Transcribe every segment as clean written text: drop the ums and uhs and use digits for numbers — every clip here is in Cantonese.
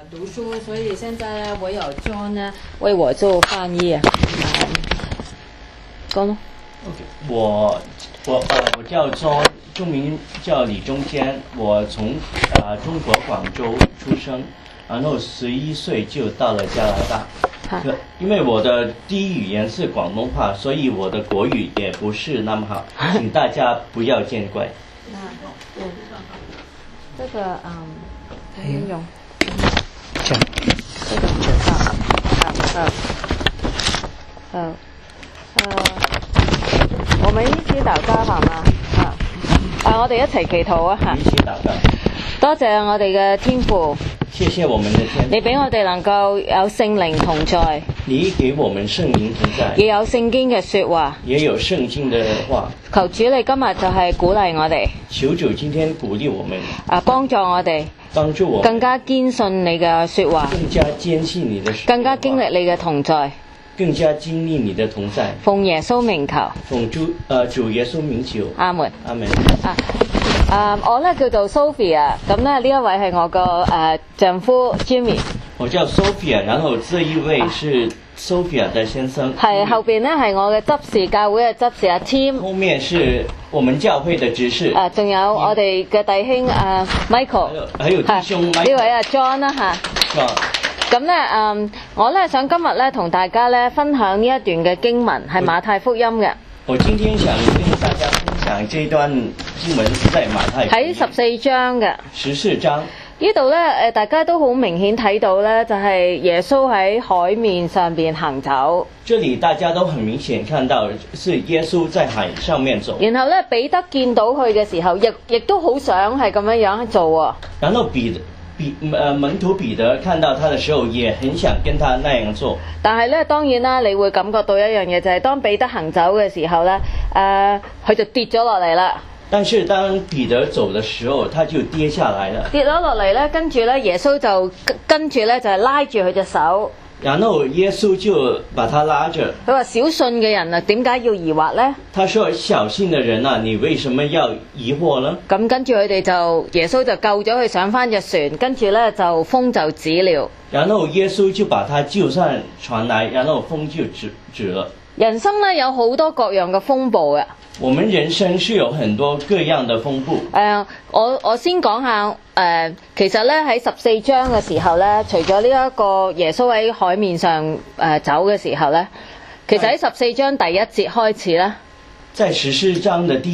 讀書，所以現在呢，我有 John 呢為我做翻譯。講咯。 OK， 我叫 John， 中名叫李中堅，我從中國廣州出生，然後11歲就到了加拿大。因為我的第一語言是廣東話，所以我的國語也不是那麼好，請大家不要見怪。 這個怎麼用？ 這個我們一起禱告好嗎？我哋一齊祈禱啊！嚇， 一起禱告。 多謝我哋嘅天父。 謝謝我們的天父。 你俾我哋能夠有聖靈同在。 你給我們聖靈同在。 亦有聖經嘅說話。 也有聖經的話。 求主你今日就係鼓勵我哋。 求主今天鼓勵我們。 幫助我哋。 幫助我們。 更加堅信你嘅說話。 更加堅信你的說話。 更加經歷你嘅同在。 更加經歷你的同在。 奉耶穌名求。 奉主耶穌名求。 阿門。 阿門。 我咧叫做 Sophia， 咁咧呢一位係我個丈夫 Jimmy。 我叫 Sophia， 然後這一位是 Sophia 的先生。 係後邊咧係我嘅執事，教會嘅執事阿 Tim。 後面是我們教會的執事。 仲有我哋嘅弟兄Michael。 還有弟兄 Michael。 呢位阿 John 啦嚇。咁咧我咧想今日咧同大家咧分享呢一段嘅經文係馬太福音嘅。 我今天想跟大家分享這段經文是在馬太福音。 喺14章嘅。 14章。 呢度咧大家都好明顯睇到咧，就係耶穌喺海面上邊行走。 這裡大家都很明顯看到是耶穌在海上面走。 然後咧彼得見到佢嘅時候，亦都好想係咁樣做喎。 然後門徒彼得看到他的時候，也很想跟他那樣做。 但係咧，當然啦，你會感覺到一樣嘢，就係當彼得行走嘅時候咧，佢就跌咗落嚟啦。 但是當彼得走的時候，他就跌下來了。 跌咗落嚟咧，跟住咧，耶穌就跟住咧就係拉住佢隻手。 然後耶穌就把他拉着。 佢話：小信嘅人啊，點解要疑惑呢？ 他說：小信的人啊，你為什麼要疑惑呢？ 咁跟住佢哋就耶穌就救咗佢上返隻船，跟住咧就風就止了。 然後耶穌就把他救上船來，然後風就止了。 人生咧有好多各樣嘅風暴嘅。 我們人生是有很多各樣的風暴。 我先講下其實咧喺14章嘅時候咧，除咗呢一個耶穌喺海面上走嘅時候咧，其實喺14章第一節開始咧， 在14章的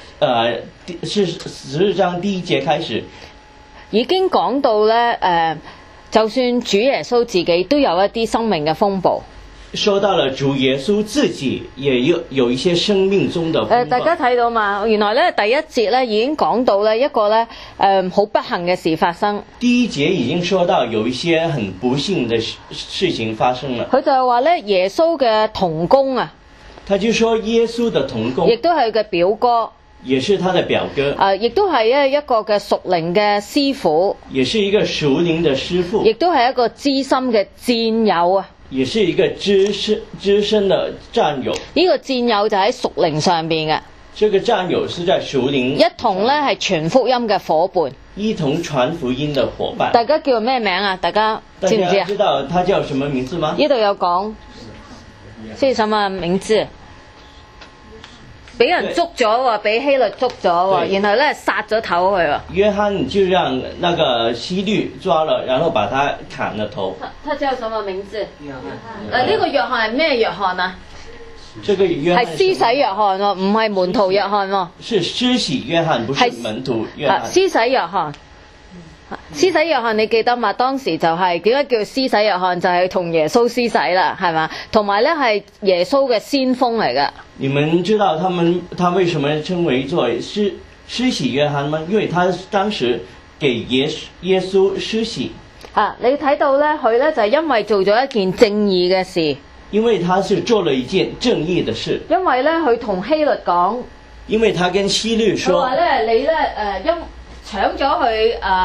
14章第一節開始， 已經講到咧就算主耶穌自己都有一啲生命嘅風暴。 說到了主耶穌自己也有一些生命中的風暴。 大家睇到嘛？原來咧第一節咧已經講到咧一個咧好不幸嘅事發生。 第一節已經說到有一些很不幸的事情發生了。 佢就係話咧耶穌嘅同工啊。 他就說耶穌的同工。 亦都係佢嘅表哥。 也是他的表哥。 亦都係一個嘅屬靈嘅師傅。 也是一個屬靈的師傅。 亦都係一個資深嘅戰友啊。 也是一個資深的戰友。 呢個戰友就喺屬靈上邊嘅。 這個戰友是在屬靈。 一同咧係傳福音嘅伙伴。 一同傳福音的伙伴。 大家叫咩名啊？大家知唔知啊？ 大家知道他叫什麼名字嗎？ 呢度有講，是什麼名字？俾人捉咗喎，俾希律捉咗喎，然後咧殺咗頭佢喎。 約翰就讓那個希律抓了，然後把他砍了頭。 他叫什麼名字？呢個約翰係咩約翰啊？ 這個約翰係施洗約翰喎，唔係門徒約翰喎。 是施洗約翰，不是門徒約翰。 施洗約翰。施洗約翰你記得嘛？當時就係點解叫施洗約翰？就係同耶穌施洗啦，係嘛？同埋咧係耶穌嘅先鋒嚟㗎。 你們知道他為什麼稱為做施洗約翰嗎？因為他當時給耶穌施洗。 你睇到咧，佢咧就係因為做咗一件正義嘅事。 因為他是做了一件正義的事。 因為咧，佢同希律講。因為他跟希律說。 佢話咧，你咧搶咗佢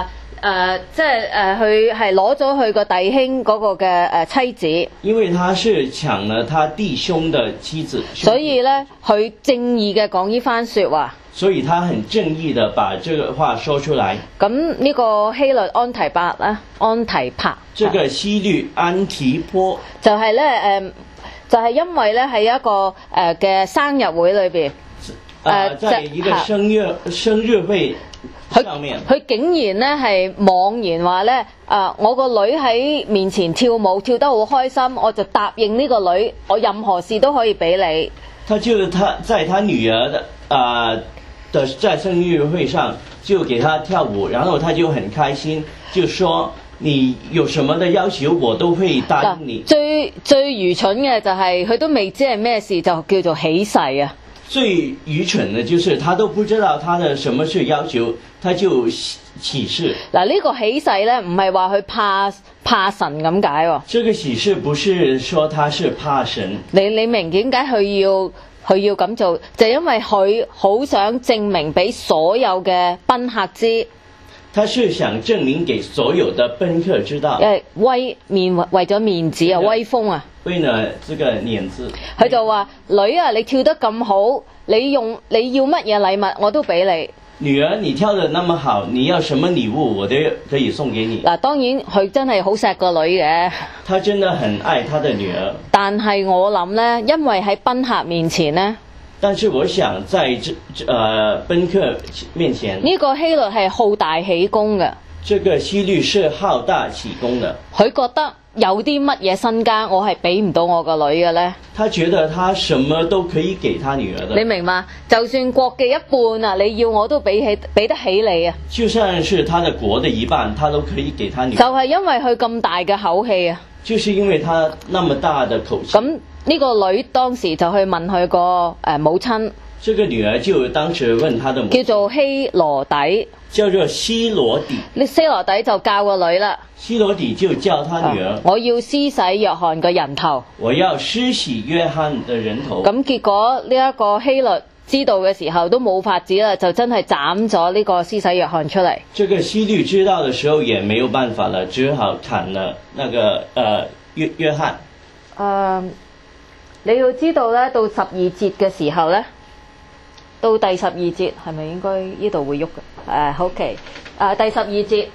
即係佢係攞咗佢個弟兄嗰個嘅妻子， 因為他是搶了他弟兄的妻子， 所以咧佢正義嘅講呢番説話。 所以他很正義的把這個話說出來。 咁呢個希律安提帕啦，安提帕， 這個希律安提波就係咧就係因為咧喺一個嘅生日會裏邊， 在一個生日會上面， 佢竟然咧係妄言話咧我個女喺面前跳舞跳得好開心，我就答應呢個女，我任何事都可以俾你。 他在他女兒的在生日會上就給他跳舞，然後他就很開心，就說你有什麼的要求我都會答應你。 最愚蠢嘅就係佢都未知係咩事，就叫做起誓啊！ 最愚蠢的就是他都不知道他的什麼是要求，他就起誓。 嗱，呢個起誓咧唔係話佢怕神咁解喎。 這個起誓不是說他是怕神。 你明點解佢要咁做？就因為佢好想證明俾所有嘅賓客知。 他是想證明給所有的賓客知道。 為咗面子啊，威風啊。 為了這個面子。 佢就話：女啊，你跳得咁好，你要乜嘢禮物我都俾你。 女兒，你跳得那麼好，你要什麼禮物我都可以送給你。 嗱，當然佢真係好錫個女嘅。 他真的很愛他的女兒。 但係我諗呢，因為喺賓客面前呢， 但是我想在賓客面前， 呢個希律係好大喜功嘅。 這個希律是好大喜功的。 佢覺得有啲乜嘢身家我係俾唔到我個女嘅呢？ 他覺得他什麼都可以給他女兒的。 你明嗎？就算國嘅一半啊，你要我都俾得起你啊！ 就算是他的國的一半，他都可以給他女兒。 就係因為佢咁大嘅口氣啊！ 就是因為他那麼大的口氣。 咁呢個女當時就去問佢個母親。 這個女兒就當時問他的母親， 叫做希羅底。 叫做希羅底。 希羅底就教個女啦。 希羅底就教他女兒， 我要施洗約翰嘅人頭。 我要施洗約翰的人頭。 咁結果呢一個希律知道嘅時候都冇法子啦，就真係斬咗呢個施洗約翰出嚟。 這個希律知道的時候也沒有辦法了，只好砍了那個約翰。 你要知道咧，到12節嘅時候咧，到第12節係咪應該呢度會喐嘅？OK，第12節，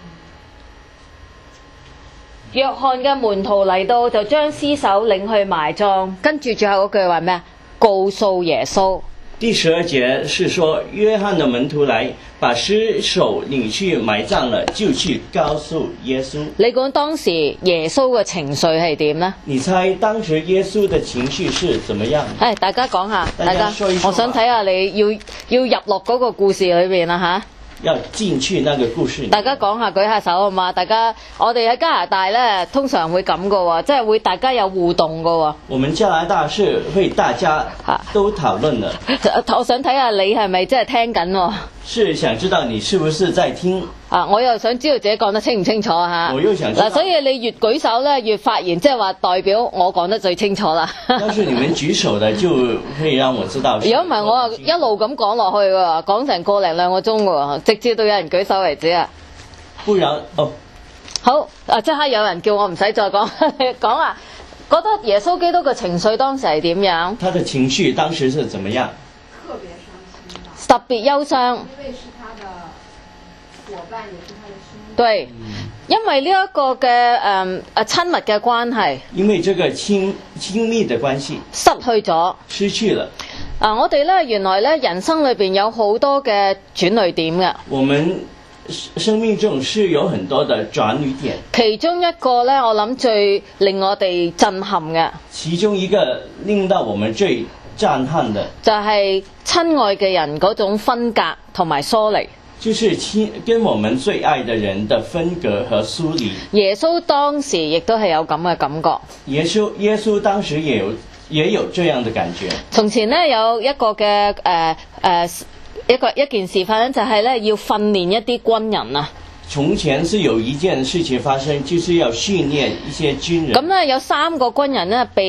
約翰嘅門徒嚟到就將屍首領去埋葬，跟住最後嗰句話咩啊？告訴耶穌。 第12節是說約翰的門徒來把屍首領去埋葬了，就去告訴耶穌。 你講當時耶穌嘅情緒係點呢？ 你猜當時耶穌的情緒是怎麼樣？ 大家講下， 大家說一說， 我想睇下你要入落嗰個故事裏邊啦吓。 要進去那個故事。 大家講下，舉下手好嘛？我哋喺加拿大咧，通常會咁噶喎，即係會大家有互動噶喎。 我們加拿大是會大家都討論的。 我想睇下你係咪真係聽緊喎？ 是想知道你是不是在聽？ 我又想知道自己講得清唔清楚嚇。 我又想知道。 所以你越舉手咧，越發言，即係話代表我講得最清楚啦。 要是你們舉手的，就可以讓我知道。如果唔係，我一路咁講落去喎，講成個零兩個鐘喎，直至到有人舉手為止啊。 不然哦。 好，即刻有人叫我唔使再講，講啊！覺得耶穌基督嘅情緒當時係點樣？ 他的情緒當時是怎麼樣？ 特別憂傷。 因為是他的夥伴，也是他的兄弟。 對，因為呢一個嘅親密嘅關係。 因為這個親密的關係。 失去了。我哋咧原來咧人生裏邊有好多嘅轉捩點嘅。 我們生命中是有很多的轉捩點。 其中一個咧，我諗最令我哋震撼嘅。 其中一個令到我們最震撼的就係親愛嘅人嗰種分隔同埋疏離， 就是跟我們最愛的人的分隔和疏離。 耶穌當時亦都係有咁嘅感覺。 耶穌當時也有這樣的感覺。 從前呢，有一個嘅一件事發生，就係咧要訓練一啲軍人啊。 從前是有一件事情發生，就是要訓練一些軍人。 咁咧有3個軍人咧被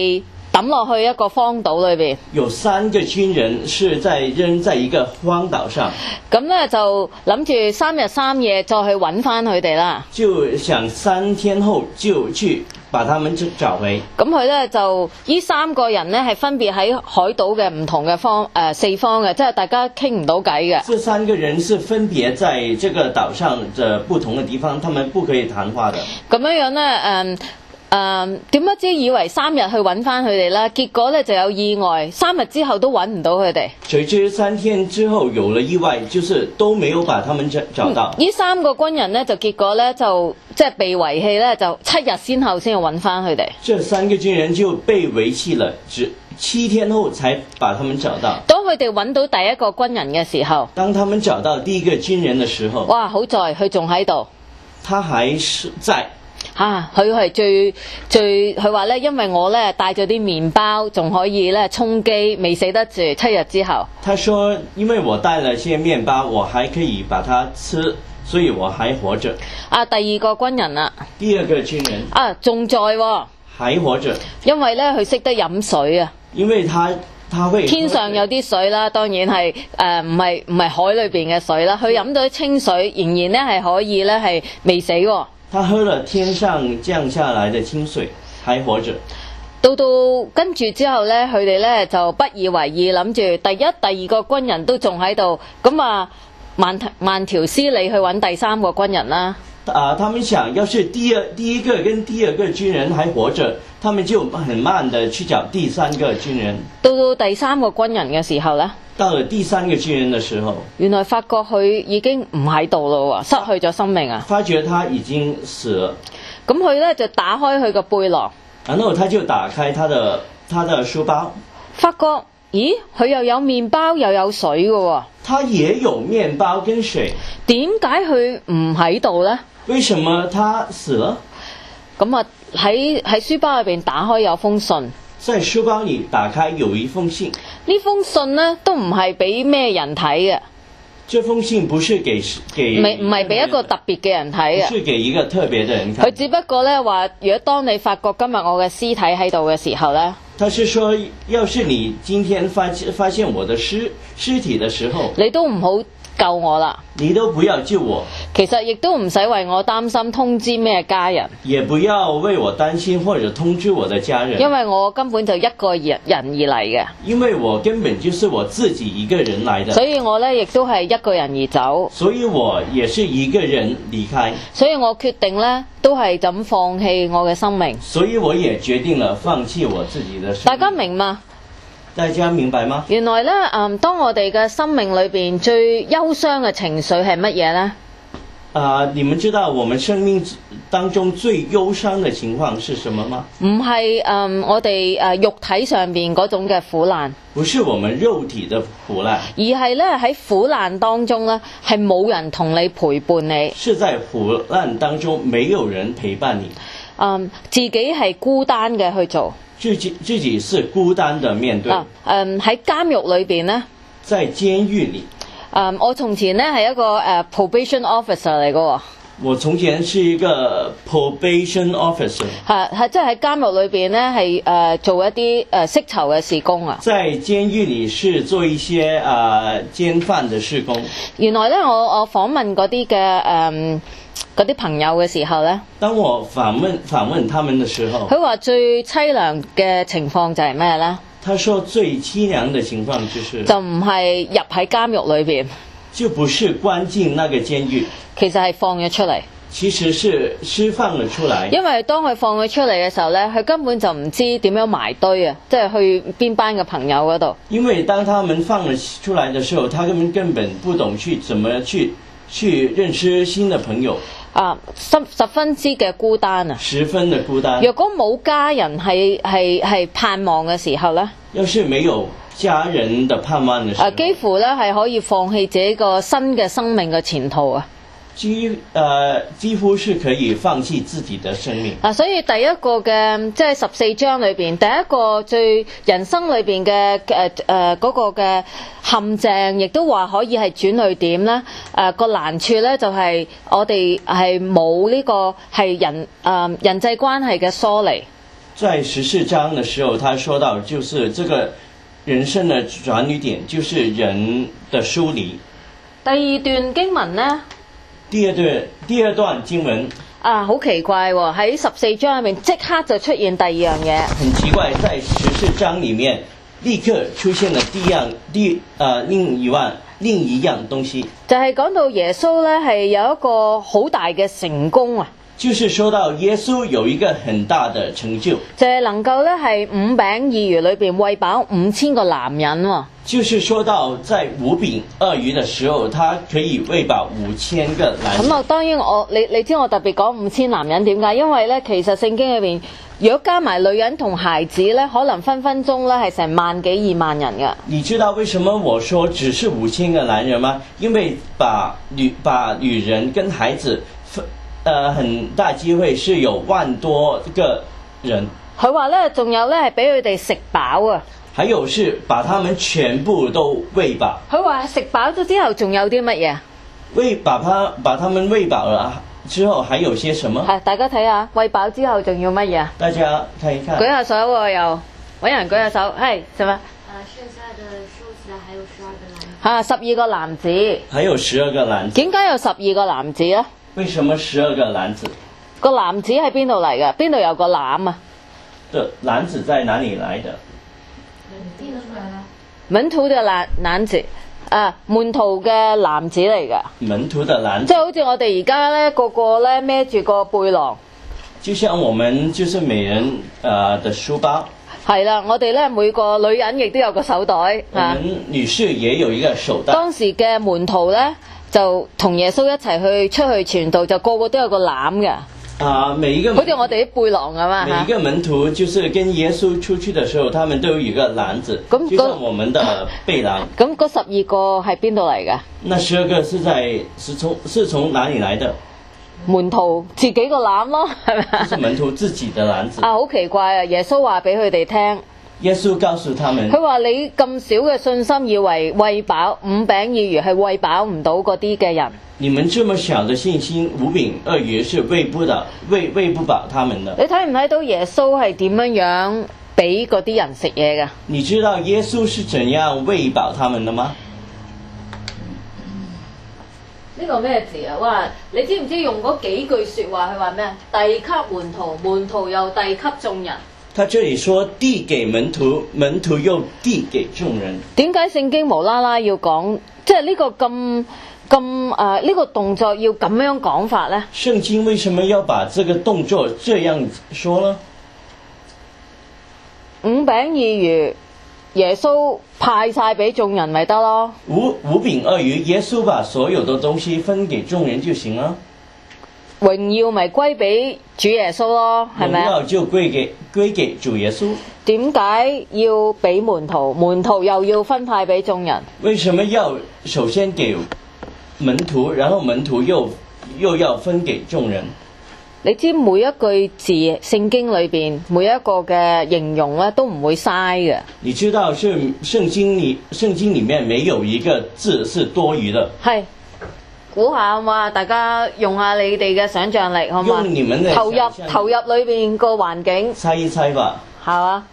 抌落去一個荒島裏邊。 有3個軍人是扔在一個荒島上， 咁咧就諗住3日3夜再去揾翻佢哋啦。 就想3天後就去把他們找回。 咁佢咧就呢3個人咧係分別喺海島嘅唔同嘅4方嘅，即係大家傾唔到偈嘅。 這3個人是分別在這個島上的不同的地方，他們不可以談話的。 咁樣咧點不知以為3日去揾翻佢哋啦，結果咧就有意外，3日之後都揾唔到佢哋。 誰知3天之後有了意外，就是都沒有把他們找到。 呢3個軍人咧就結果咧就即係被遺棄咧，就7日先後先要揾翻佢哋。 這3個軍人就被遺棄了，只7天後才把他們找到。 當佢哋揾到第一個軍人嘅時候， 當他們找到第一個軍人的時候， 哇！好在佢仲喺度， 他還是在。 佢係最佢話咧，因為我咧帶咗啲麵包，仲可以咧充飢，未死得住。7日之後， 他說因為我帶了些麵包，我還可以把它吃，所以我還活着。 第二個軍人啦， 第二個軍人仲在喎， 還活着， 因為咧佢識得飲水啊， 因為他會天上有啲水啦，當然係唔係海裏邊嘅水啦，佢飲到啲清水，仍然咧係可以咧係未死喎。 他喝了天上降下來的清水，還活着。 到跟住之後咧，佢哋咧就不以為意，諗住第一、第二個軍人都仲喺度，咁啊慢條斯理去揾第3個軍人啦。 他們想要是第一個跟第二個軍人還活着，他們就很慢的去找第3個軍人。 到第3個軍人嘅時候咧， 到了第3個軍人的時候， 原來發覺佢已經唔喺度咯喎，失去咗生命啊！ 發覺他已經死了。 咁佢咧就打開佢個背囊， 然後他就打開他的書包， 發覺咦，佢又有麵包又有水嘅喎。 他也有麵包跟水， 點解佢唔喺度咧？ 為什麼他死了？ 咁啊喺書包入邊打開有封信， 在書包裏打開有一封信。 呢封信呢都唔係俾咩人睇嘅。 這封信不是給唔係俾一個特別嘅人睇嘅， 不是給一個特別的人看。 佢只不過咧話，如果當你發覺今日我嘅屍體喺度嘅時候咧， 他是說，要是你今天發現我的屍體的時候， 你都唔好救我啦， 你都不要救我。 其實亦都唔使為我擔心，通知咩家人， 也不要為我擔心或者通知我的家人， 因為我根本就一個人而嚟嘅， 因為我根本就是我自己一個人來的， 所以我呢亦都係一個人而走， 所以我也是一個人離開， 所以我決定呢都係咁放棄我嘅生命， 所以我也決定了放棄我自己的生命。 大家明嗎？ 大家明白嗎？ 原來呢，當我哋嘅生命裏邊最憂傷嘅情緒係乜嘢呢？ 你們知道我們生命當中最憂傷的情況是什麼嗎？ 唔係我哋肉體上邊嗰種嘅苦難， 不是我們肉體的苦難， 而係咧喺苦難當中咧係冇人同你陪伴你， 是在苦難當中沒有人陪伴你， 自己係孤單嘅去做， 自己是孤單的面對。 喺監獄裏邊咧， 在監獄裏。 我從前咧係一個probation officer 嚟嘅。 我從前是一個 probation officer。 係即係喺監獄裏邊咧係做一啲釋囚嘅事工啊。 在監獄裏是做一些監犯的事工。 原來咧我訪問嗰啲嘅嗰啲朋友嘅時候咧，當我訪問他們的時候， 佢話最淒涼嘅情況就係咩咧？ 他說最淒涼的情況就唔係入喺監獄裏邊， 就不是關進那個監獄， 其實係放咗出嚟。 其實是釋放了出來。 因為當佢放佢出嚟嘅時候咧，佢根本就唔知點樣埋堆啊，即係去邊班嘅朋友嗰度。 因為當他們放了出來的時候，他根本不懂怎麼去認識新的朋友。 十分之嘅孤單啊！ 十分的孤單。 若果冇家人係盼望嘅時候咧， 要是沒有家人的盼望嘅時候， 幾乎咧係可以放棄自己個新嘅生命嘅前途啊！ 幾乎是可以放棄自己的生命。 所以第一個嘅即係14章裏邊，第一個最人生裏邊嘅嗰個嘅陷阱，亦都話可以係轉捩點啦。個難處咧就係我哋係冇呢個係人際關係嘅疏離。 在14章的时候，他说到就是这个人生的转捩點，就是人的疏離。 第二段經文呢， 第二段經文啊，好奇怪喎！喺14章入面即刻就出現第二樣嘢。 很奇怪，在14章裡面立刻出現了另一樣東西， 就係講到耶穌咧係有一個好大嘅成功啊！ 就是說到耶穌有一個很大的成就， 就係能夠咧係5餅2魚裏邊餵飽5000個男人喎。 就是說到在5餅2魚的時候，他可以餵飽5000個男人。 咁啊，當然你知我特別講5000男人點解？因為咧其實聖經裏邊如果加埋女人同孩子咧，可能分鐘咧係成萬幾2萬人㗎。 你知道為什麼我說只是5000個男人嗎？因為把女人跟孩子很大機會是有10000多個人。 佢話咧，仲有咧係俾佢哋食飽啊！ 還有是把他們全部都餵飽。 佢話食飽咗之後仲有啲乜嘢？ 把他們餵飽了之後還有些什麼？ 係大家睇下，餵飽之後仲要乜嘢？ 大家看一看。 舉下手喎，又揾人舉下手，係什麼？ 剩下的收起來還有12個男子。 12個男子。 還有12個男子。 點解有12個男子咧？ 為什麼12個男子？ 個籃子喺邊度嚟嘅？邊度有個籃啊？ 對，籃子在哪裡來的？ 門徒嘅籃子啊，門徒嘅籃子嚟㗎。 門徒的籃子。 即係好似我哋而家咧，個個咧孭住個背囊。 就像我們就是每人的書包。 係啦，我哋咧每個女人亦都有個手袋。 我們女士也有一個手袋。 當時嘅門徒咧就同耶穌一齊出去傳道，就個個都有個籃嘅。 每一個好似我哋啲背囊咁啊！ 每一個門徒就是跟耶穌出去的時候，他們都有一個籃子，就像我們的背囊。 咁嗰12個係邊度嚟㗎？ 那12個是從哪裡來的？ 門徒自己個籃咯，係咪啊？ 就是門徒自己的籃子。 好奇怪啊！耶穌話俾佢哋聽。 耶穌告訴他們， 佢話你咁少嘅信心，以為餵飽5餅2魚係餵飽唔到嗰啲嘅人。 你們這麼小的信心，5餅2魚是餵不飽他們的。 你睇唔睇到耶穌係點樣俾嗰啲人食嘢㗎？ 你知道耶穌是怎樣餵飽他們的嗎？ 呢個咩字啊？哇！你知唔知用嗰幾句説話佢話咩？遞給門徒，門徒又遞給眾人。 他這裡說遞給門徒，門徒又遞給眾人。 點解聖經無啦啦要講，即係呢個呢個動作要咁樣講法呢？ 聖經為什麼要把這個動作這樣說呢 ？5餅2魚，耶穌派晒俾眾人咪得咯。 5餅2魚，耶穌把所有的東西分給眾人就行了。 榮耀咪歸俾主耶穌咯，係咪？ 榮耀就歸給主耶穌。 點解要俾門徒？門徒又要分派俾眾人？ 為什麼要首先給門徒，然後門徒又要分給眾人？ 你知每一句字聖經裏邊每一個嘅形容咧都唔會嘥嘅。你知道是聖經裡面沒有一個字是多餘的。 係。估下好嘛？大家用下你哋嘅想像力好嘛？投入裏邊個環境。 猜一猜吧。 係嘛？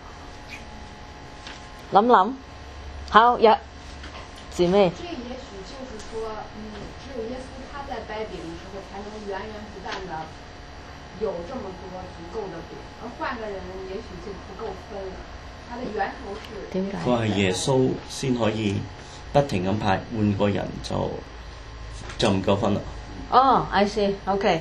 諗。好，指咩？ 這也許就是說，只有耶穌他在掰餅的時候，才能源源不斷的有這麼多足夠的餅，而換個人也許就不夠分了。它的源頭是點解？ 佢係耶穌先可以不停咁派，換個人就唔夠分啦。 I see. OK。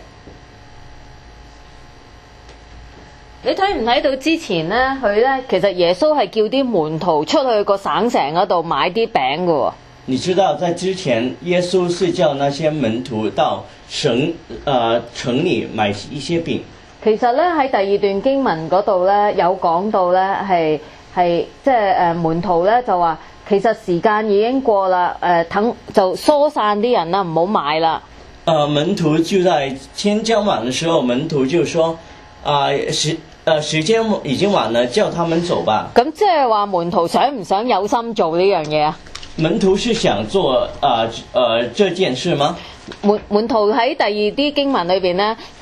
你睇唔睇到之前呢？佢呢，其實耶穌係叫啲門徒出去個省城嗰度買啲餅㗎喎。 你知道在之前，耶穌是叫那些門徒到城裡買一些餅。其實呢，喺第2段經文嗰度呢，有講到呢，係即係門徒呢就話。其實時間已經過啦，就疏散啲人啦，唔好買啦。 門徒就在天將晚的時候，門徒就說：時間已經晚了，叫他們走吧。咁即係話門徒想唔想有心做呢樣嘢啊？ 門徒是想做這件事嗎？ 門徒喺第2啲經文裏邊呢，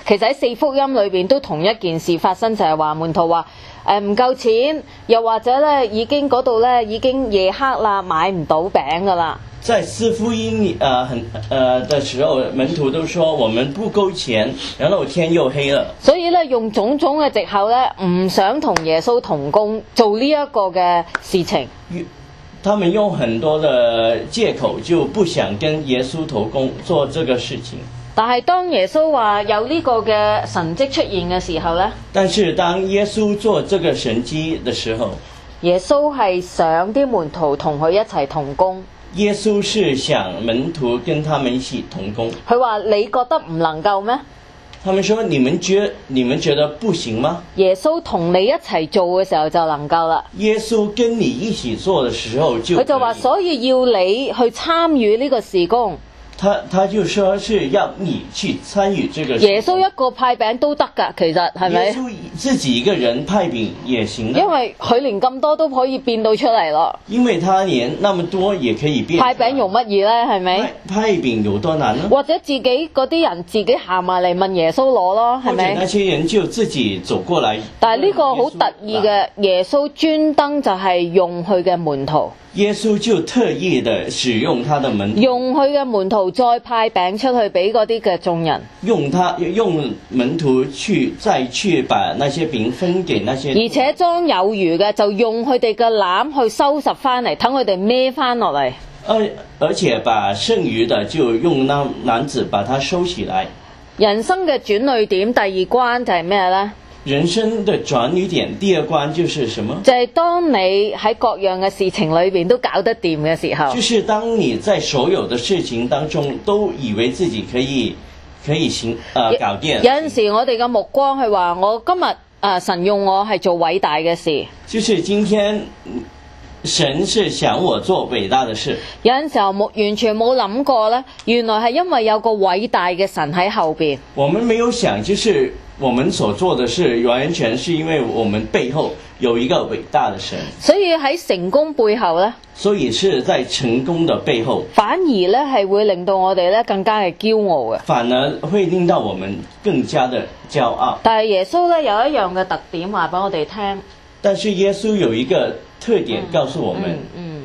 其實喺四福音裏邊都同一件事發生，就係話門徒話唔夠錢，又或者咧已經嗰度咧已經夜黑啦，買唔到餅噶啦。 在四福音的時候，門徒都說我們不夠錢，然後天又黑了。 所以咧用種種嘅藉口咧，唔想同耶穌同工做呢一個嘅事情。 他們用很多的借口，就不想跟耶穌同工做這個事情。 但係當耶穌話有呢個嘅神蹟出現嘅時候咧， 但是當耶穌做這個神蹟的時候， 耶穌係想啲門徒同佢一齊同工。 耶穌是想門徒跟他們一起同工。 佢話你覺得唔能夠咩？ 他們說你們覺得不行嗎？ 耶穌同你一齊做嘅時候就能夠啦。 耶穌跟你一起做的時候就可以。 佢就話所以要你去參與呢個事工。 他就說是要你去參與這個事工。 耶穌一個派餅都得㗎，其實係咪？ 耶穌自己一個人派餅也行的。 因為佢連咁多都可以變到出嚟咯。 因為他連那麼多也可以變。 派餅容乜嘢呢？係咪？ 派餅有多難呢？ 或者自己嗰啲人自己行埋嚟問耶穌攞咯，係咪？ 或者那些人就自己走過來。 但係呢個好特意嘅，耶穌專登就係用佢嘅門徒。 耶穌就特意的使用他的門徒， 用佢嘅門徒再派餅出去俾嗰啲嘅眾人， 用門徒再去把那些餅分給那些， 而且裝有餘嘅就用佢哋嘅籃去收拾翻嚟，等佢哋孭翻落嚟。 而且把剩餘的就用那籃子把它收起來。 人生嘅轉捩點第二關就係咩呢？ 人生的轉捩點第二關就是什麼？ 就係當你喺各樣嘅事情裏邊都搞得掂嘅時候， 就是當你在所有的事情當中都以為自己可以搞掂。 有陣時我哋嘅目光係話，我今日神用我係做偉大嘅事。 就是今天神是想我做偉大的事。 有陣時候完全冇諗過呢，原來係因為有個偉大嘅神喺後邊。 我們沒有想，就是我們所做的事完全是因為我們背後有一個偉大的神。 所以喺成功背後呢， 所以是在成功的背後， 反而呢係會令到我哋呢更加嘅驕傲嘅。 反而會令到我們更加的驕傲。 但係耶穌呢有一樣嘅特點話俾我哋聽。 但是耶穌有一個特點告訴我們。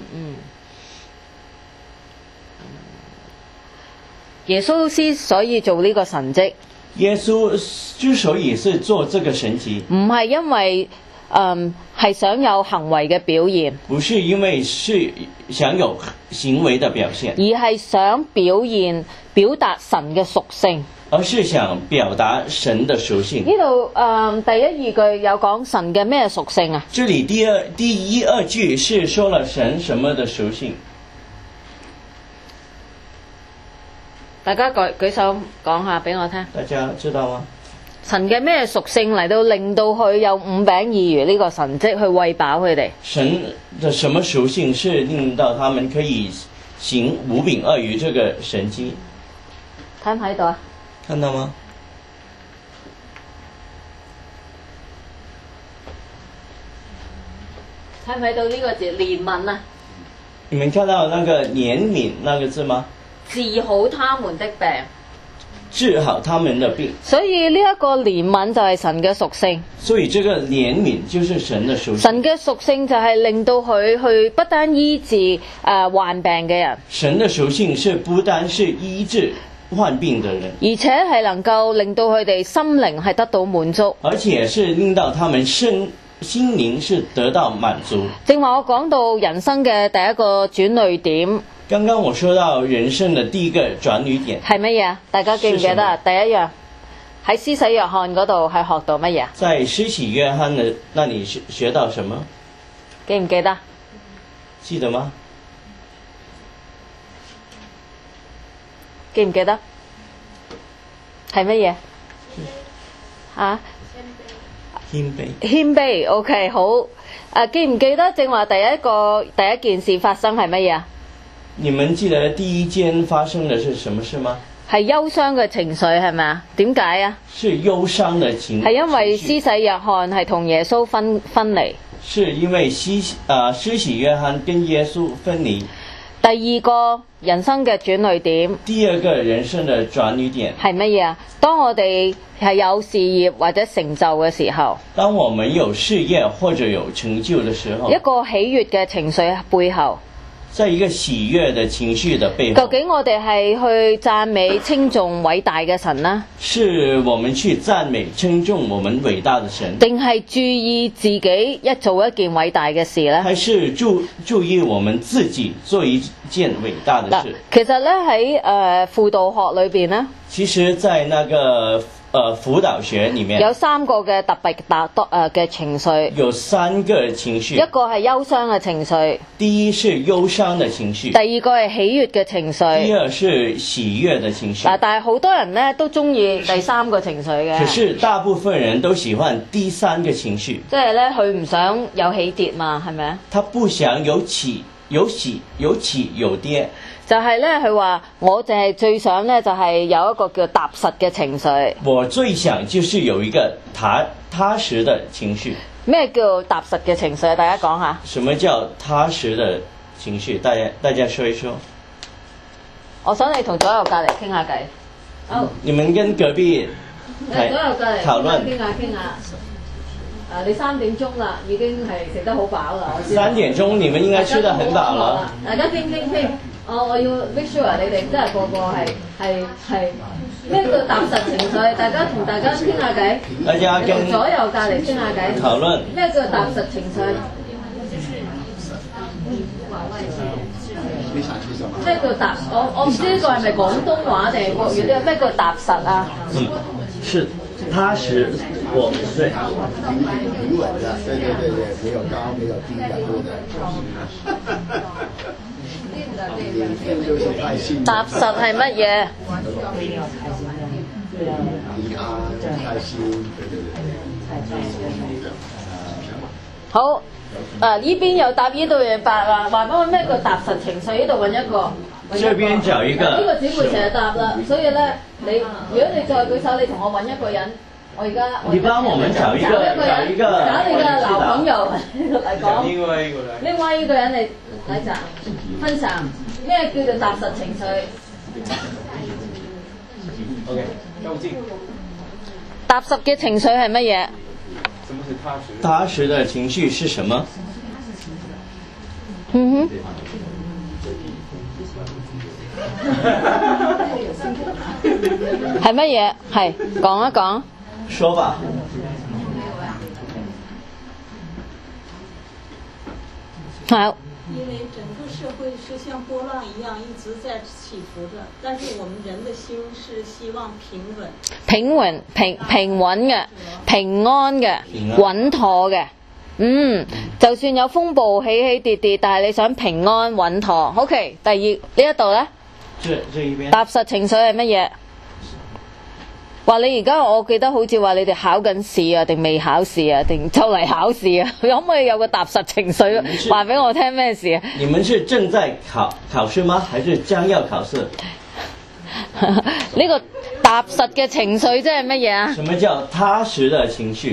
耶穌之所以做呢個神蹟， 耶穌之所以是做這個神蹟， 唔係因為係想有行為嘅表現， 不是因為是想有行為的表現， 而係想表達神嘅屬性， 而是想表達神的屬性。 呢度第一二句有講神嘅咩屬性啊？ 這裡第一二句是說了神什麼的屬性？ 大家舉手講下俾我聽。 大家知道嗎？ 神嘅咩屬性嚟到令到佢有5餅2魚呢個神蹟去餵飽佢哋？ 神的什麼屬性是令到他們可以行5餅2魚這個神蹟？ 睇唔睇到啊？ 看到嗎？ 睇唔睇到呢個字憐憫啊？ 你們看到那個憐憫那個字嗎？ 治好他們的病， 治好他們的病。 所以呢一個憐憫就係神嘅屬性。 所以這個憐憫就是神的屬性。 神嘅屬性就係令到佢去不單醫治患病嘅人。神的屬性是不單是醫治患病的人， 而且係能夠令到佢哋心靈係得到滿足， 而且是令到他們心靈是得到滿足。 正話我講到人生嘅第一個轉捩點。 剛剛我說到人生的第一個轉捩點係乜嘢？大家記唔記得啊？第一樣喺施洗約翰嗰度係學到乜嘢？ 在施洗約翰的那裡學到什麼？ 記唔記得？ 記得嗎？ 記唔記得？係乜嘢？啊？ 謙卑。 謙卑。OK， 好。記唔記得正話第一件事發生係乜嘢啊？ 你們記得第一件發生的是什麼事嗎？ 係憂傷嘅情緒係咪啊？點解啊？ 是憂傷的情緒。 係因為施洗約翰係同耶穌分離。 是因為施洗約翰跟耶穌分離。 第二個人生嘅轉捩點第二個人生的轉捩點係乜嘢啊？當我哋係有事業或者成就嘅時候， 當我們有事業或者有成就的時候， 一個喜悅嘅情緒背後， 在一個喜悅的情緒的背後， 究竟我哋係去讚美稱頌偉大嘅神啦， 是我們去讚美稱頌我們偉大的神， 定係注意自己一做一件偉大嘅事呢？ 還是注意我們自己做一件偉大的事？ 其實咧喺輔導學裏邊咧， 其實在那個輔導學裡面有3個嘅特別嘅情緒， 有3個情緒， 一個係憂傷嘅情緒， 第一是憂傷的情緒， 第二個係喜悅嘅情緒， 第二是喜悅的情緒。 嗱，但係好多人咧都中意第3個情緒嘅， 可是大部分人都喜歡第3個情緒， 即係咧佢唔想有起跌嘛，係咪啊？ 他不想有起有跌。 就係咧，佢話我就係最想咧，就係有一個叫踏實嘅情緒。 我最想就是有一個踏實的情緒。 咩叫踏實嘅情緒？大家講下。 什麼叫踏實的情緒？大家說一說。 我想你同左右隔離傾下偈。好。 你們跟隔壁左右隔離討論。 傾下。你3點鐘啦，已經係食得好飽啦。我知 3點鐘你們應該吃得很飽了。 大家傾。我要 make sure 你哋真係個個係咩叫踏實情緒？大家同大家傾下偈。 大家跟左右隔離傾下偈。 討論。 咩叫踏實情緒？咩叫踏？我唔知呢個係咪廣東話定係國語呢？咩叫踏實啊？ 是踏實，對。 平穩的，對，沒有高沒有低的，對的。 踏實係乜嘢？ 平安開心。 好，呢邊有答呢度嘅答啦，話俾我咩叫踏實情緒？呢度揾一個。 這邊找一個。 呢個姊妹成日答啦，所以咧，如果你再舉手，你同我揾一個人。我而家你幫我們找一個找你嘅老朋友嚟講。 另外一個人嚟講分享咩叫做踏實情緒 ？OK，讓我進。 踏實嘅情緒係乜嘢？ 什麼是踏實？踏實的情緒是什麼？ 係乜嘢？係講一講。 說吧。 好。 因為整個社會是像波浪一樣一直在起伏着，但是我們人的心是希望平穩、 平穩嘅、平安嘅、穩妥嘅。就算有風暴起起跌跌，但係你想平安穩妥。OK， 第二呢一度咧， 這一邊。 踏實情緒係乜嘢？話你而家我記得好似話你哋考緊試啊，定未考試啊，定就嚟考試啊？可唔可以有個踏實情緒？話俾我聽咩事啊？ 你們是正在考試嗎？還是將要考試？ 呢個踏實嘅情緒即係乜嘢啊？ 什麼叫踏實的情緒？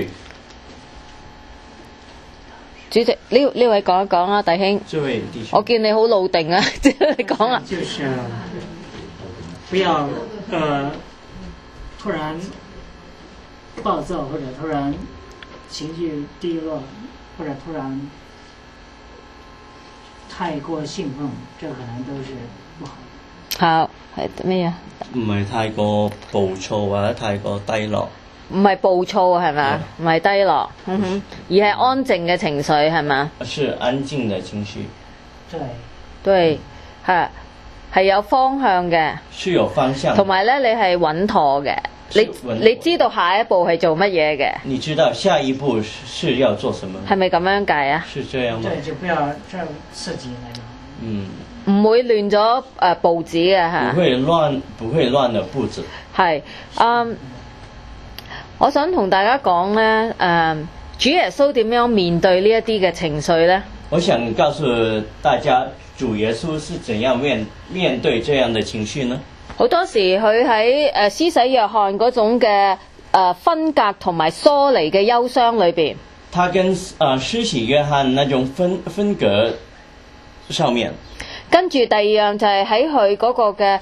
主席，呢位講一講啊，弟兄。 這位弟兄。 我見你好老定啊，你講啊。 就是不要突然暴躁，或者突然情緒低落，或者突然太過興奮，這可能都是不好的。 好，係咩啊？ 唔係太過暴躁或者太過低落。 唔係暴躁係咪？唔係低落，而係安靜嘅情緒係咪？ 是安靜嘅情緒。 對，係有方向嘅。 是有方向。 同埋咧，你係穩妥嘅。你知道下一步係做乜嘢嘅？ 你知道下一步是要做什麼？ 係咪咁樣解啊？ 是這樣嗎？ 對，就不要這樣刺激那種。 唔會亂咗步子嘅嚇。 不會亂的步子。 係我想同大家講咧，主耶穌點樣面對呢一啲嘅情緒咧？ 我想告訴大家，主耶穌是怎樣面對這樣的情緒呢？ 好多時佢喺施洗約翰嗰種嘅分隔同埋疏離嘅憂傷裏邊， 他跟施洗約翰那種分隔上面， 跟住第二樣就係喺佢嗰個嘅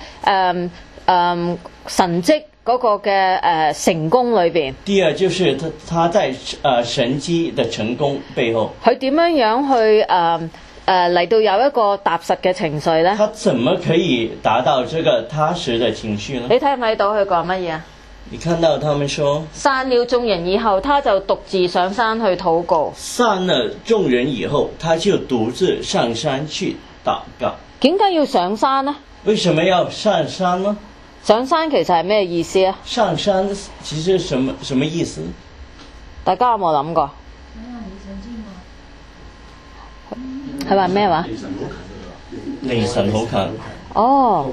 神蹟嗰個嘅成功裏邊。 第二就是他在神蹟的成功背後， 佢點樣去嚟到有一個踏實嘅情緒呢？ 他怎麼可以達到這個踏實的情緒呢？ 你睇唔睇到佢講乜嘢啊？ 你看到他們說， 散了眾人以後，他就獨自上山去禱告。 散了眾人以後，他就獨自上山去禱告。 點解要上山呢？ 為什麼要上山呢？ 上山其實係咩意思啊？ 上山其實什麼意思？ 大家有冇諗過？係話咩話？ 離神好近。 哦，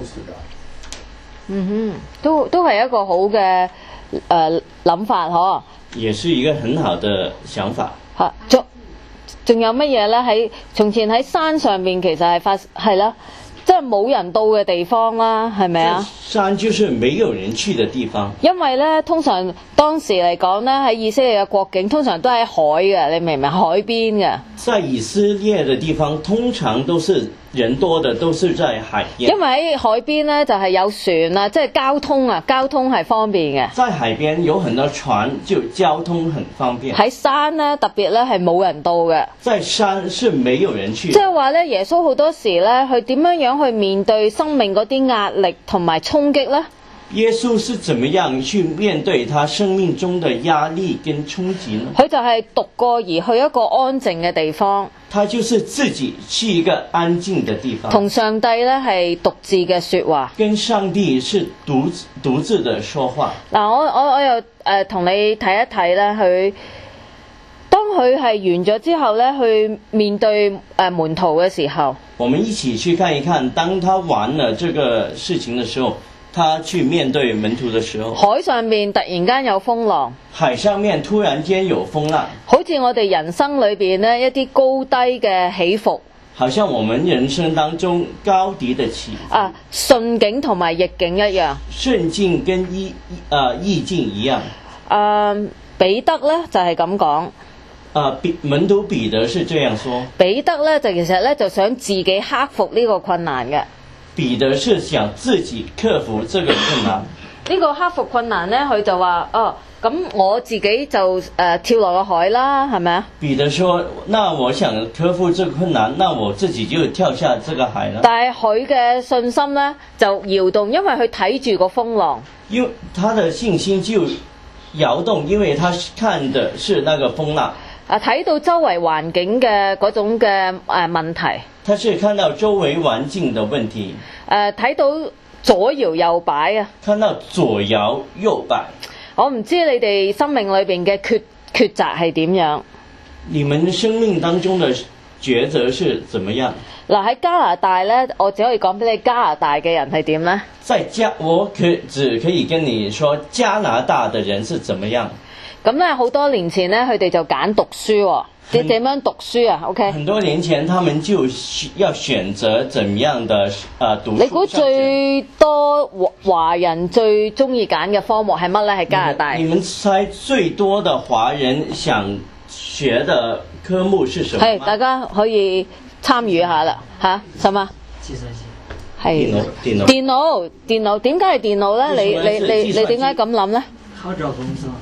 都係一個好嘅諗法嗬。 也是一個很好的想法。 仲有乜嘢咧？喺從前喺山上邊其實係啦，即係冇人到嘅地方啦，係咪啊？ 山就是沒有人去的地方。 因為咧，通常當時嚟講咧，喺以色列嘅國境通常都喺海嘅，你明唔明？海邊嘅。 在以色列的地方，通常都是人多的，都是在海邊。 因為喺海邊咧就係有船啊，即係交通係方便嘅。 在海邊有很多船，就交通很方便。 喺山咧特別咧係冇人到嘅。 在山是沒有人去的。 即係話咧，耶穌好多時咧，佢點樣去面對生命嗰啲壓力同埋衝擊咧？ 耶穌是怎麼樣去面對他生命中的壓力跟衝擊呢？ 佢就係獨個而去一個安靜嘅地方。 他就是自己去一個安靜的地方， 同上帝咧係獨自嘅說話。 跟上帝是獨自的說話。 嗱，我又同你睇一睇咧，佢當佢係完咗之後咧，去面對門徒嘅時候， 我們一起去看一看，當他完了這個事情的時候，他去面對門徒的時候， 海上面突然間有風浪， 海上面突然間有風浪， 好似我哋人生裏邊呢一啲高低嘅起伏， 好像我們人生當中高低的起伏， 順境同埋逆境一樣， 順境跟逆境一樣。 彼得呢就係咁講， 門徒彼得是這樣說， 彼得呢就其實呢就想自己克服呢個困難嘅。 彼得是想自己克服這個困難。 呢個克服困難呢，佢就話咁我自己就跳落個海啦，係咪啊？ 彼得說：那我想克服這個困難，那我自己就跳下這個海了。 但係佢嘅信心呢，就搖動，因為佢睇住個風浪。 因為他的信心就搖動，因為他看的是那個風浪。 睇到周圍環境嘅嗰種嘅問題。 他是看到周圍環境的問題。 睇到左搖右擺啊！ 看到左搖右擺。 我唔知你哋生命裏邊嘅抉擇係點樣？ 你們生命當中的抉擇是怎麼樣？ 嗱，喺加拿大呢，我只可以講俾你加拿大嘅人係點呢？ 我只可以跟你說加拿大的人是怎麼樣。 咁咧好多年前呢，佢哋就揀讀書喎。你點樣讀書啊 ？OK。 很多年前，他們就要選擇怎麼樣的讀書。 你估最多華人最中意揀嘅科目係乜咧？喺加拿大。 你們猜最多的華人想學的科目是什麼？ 係，大家可以參與下啦，嚇，係嘛？ 計算機。 係。電腦，點解係電腦咧？你點解咁諗咧？ 好找工作。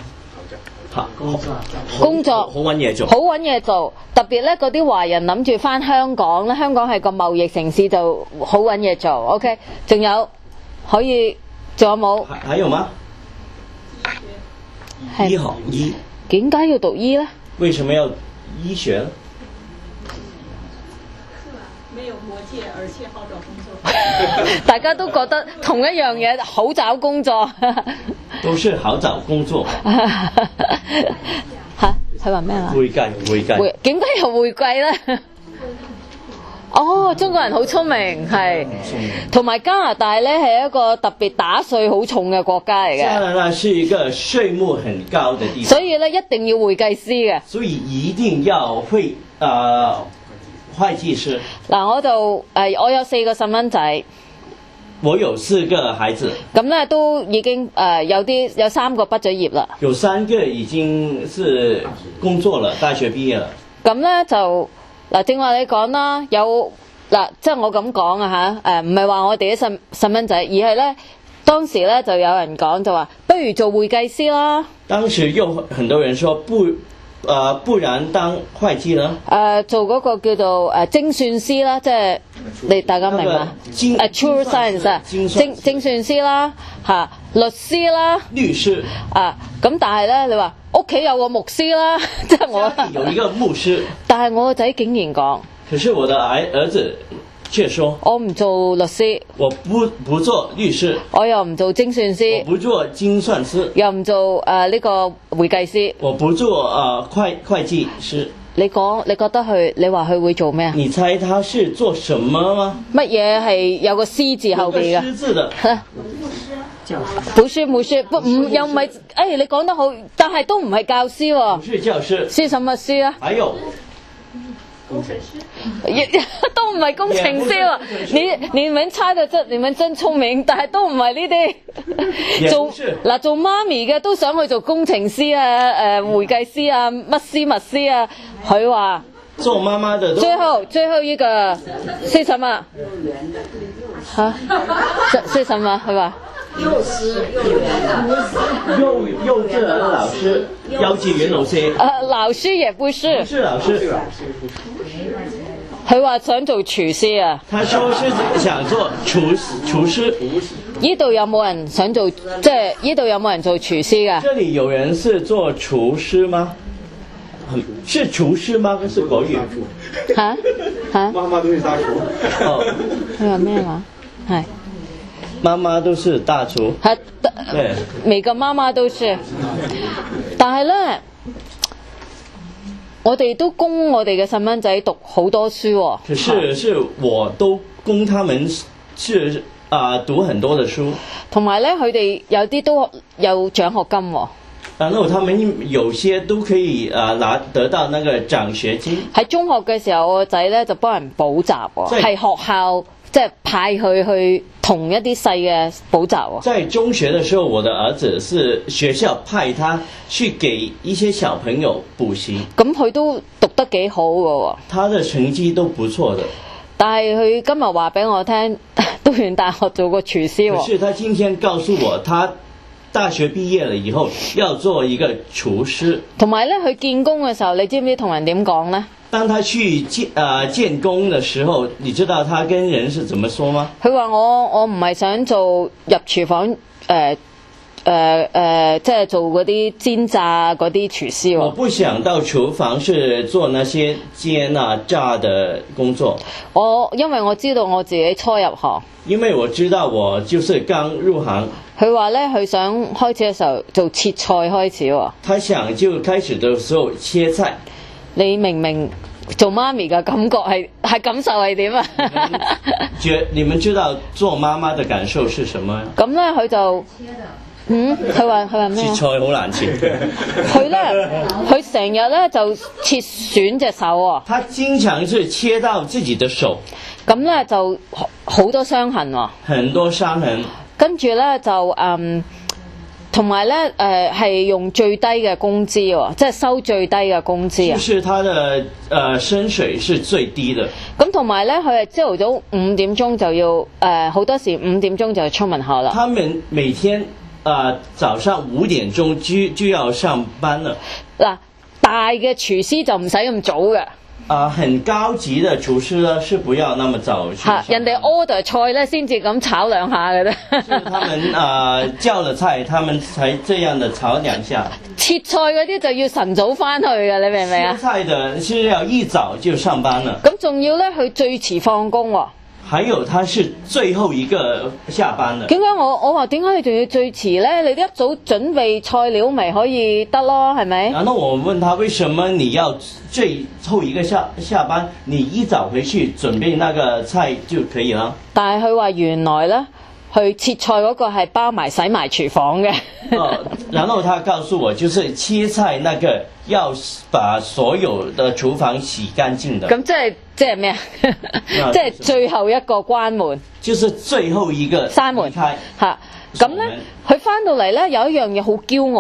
工作好揾嘢做， 好揾嘢做，特別咧嗰啲華人諗住翻香港咧，香港係個貿易城市就好揾嘢做。OK， 仲有可以，仲有冇？ 還有嗎？醫學醫。 點解要讀醫咧？ 為什麼要醫學呢？ 沒有國界，而且好找工作。 大家都覺得同一樣嘢好找工作。 都是好找工作。 嚇，佢話咩話？ 會計。 點解又會計咧？哦，中國人好聰明，係。同埋加拿大咧係一個特別打稅好重嘅國家嚟嘅。 加拿大是一個稅務很高的地方。 所以咧一定要會計師嘅。 所以一定要會會計師。 嗱，我有4個細蚊仔。 我有4個孩子。 咁咧都已經有3個畢咗業啦。 有3個已經是工作了，大學畢業了。 咁咧就嗱，正話你講啦，有嗱，即係我咁講啊嚇，唔係話我哋啲細蚊仔，而係咧當時咧就有人講就話，不如做會計師啦。 當時有很多人說不然當會計呢？ 做嗰個叫做精算師啦，即係你大家明嘛？True Science 啊，精算師啦，律師啦， 律師咁但係咧，你話屋企有個牧師啦，即係我有一個牧師， 但係我個仔竟然講， 可是我的兒子卻說， 我唔做律師， 我不做律師， 我又唔做精算師， 我不做精算師， 又唔做呢個會計師， 我不做會計師。 你講，你覺得你話佢會做咩啊？ 你猜他是做什麼嗎？ 乜嘢係有個師字後邊嘅？ 有個師字的。 不是又唔係，你講得好，但係都唔係教師喎。 不是教師。 是什麼師啊？ 還有工程師。 都唔係工程師喎。你們猜得真，你們真聰明，但係都唔係呢啲。做媽咪嘅都想去做工程師啊，會計師啊，乜師乜師啊。佢話做媽媽的最後一個是什麼？是什麼？佢話幼稚園老師，幼稚園老師。 老師也不是。 不是老師。 佢話想做廚師啊。 他說是想做廚師。 呢度有冇人想做？即係呢度有冇人做廚師㗎？ 這裡有人是做廚師嗎？是廚師嗎？是國語。 嚇？媽媽都是大廚。 哦。 佢話咩話？係。 媽媽都是大廚。對。 每個媽媽都是。但係咧，我哋都供我哋嘅細蚊仔讀好多書喎。 可是我都供他們是讀很多的書。 同埋咧，佢哋有啲都有獎學金喎。 然後他們有些都可以得到那個獎學金。 喺中學嘅時候，我個仔咧就幫人補習喎，係學校即係派佢去同一啲細嘅補習喎。 在中學的時候，我的兒子是學校派他去給一些小朋友補習。 咁佢都讀得幾好㗎喎。 他的成績都不錯的。 但係佢今日話俾我聽，讀完大學做個廚師喎。 可是他今天告訴我，他大學畢業了以後要做一個廚師。同埋咧，佢見工嘅時候，你知唔知同人點講咧？ 當他去見工的時候，你知道他跟人是怎麼說嗎？ 佢話我唔係想做入廚房即係做嗰啲煎炸嗰啲廚師喎。 我不想到廚房是做那些煎炸的工作。 因為我知道我自己初入行。 因為我知道我就是剛入行。 佢話咧，佢想開始嘅時候做切菜開始喎。 他想就開始的時候切菜。你明明做媽咪嘅感覺係感受係點啊？ 你們知道做媽媽的感受是什麼？ 咁咧佢就佢話咩？ 切菜好難切。 佢成日咧就切損隻手喎。 他經常是切到自己的手。 咁咧就好多傷痕喎。 很多傷痕。 跟住咧就同埋咧係用最低嘅工資喎，即係收最低嘅工資啊。 就是他的薪水是最低的。 咁同埋咧，佢係朝頭早5點鐘就要好多時5點鐘就要出門口啦。 他們每天早上5點鐘就要上班了。 嗱，大嘅廚師就唔使咁早嘅。 很高級的廚師呢，是不要那麼早去。 人哋 order 菜咧，先至咁炒兩下嘅啫。 就是他們叫了菜，他們才這樣的炒兩下。 切菜嗰啲就要晨早翻去嘅，你明唔明啊？ 切菜的是要一早就上班了。 咁仲要咧，佢最遲放工喎。 還有他是最後一個下班的。 點解我話點解你仲要最遲呢？你一早準備菜料咪可以得咯，係咪？ 然後我問他為什麼你要最後一個下班，你一早回去準備那個菜就可以了。 但係佢話原來呢，去切菜嗰個係包埋洗埋廚房嘅。 然後他告訴我，就是切菜那個要把所有的廚房洗乾淨的。 咁即係咩啊？即係最後一個關門。 就是最後一個閂門。嚇，咁咧，佢翻到嚟咧有一樣嘢好驕傲啊！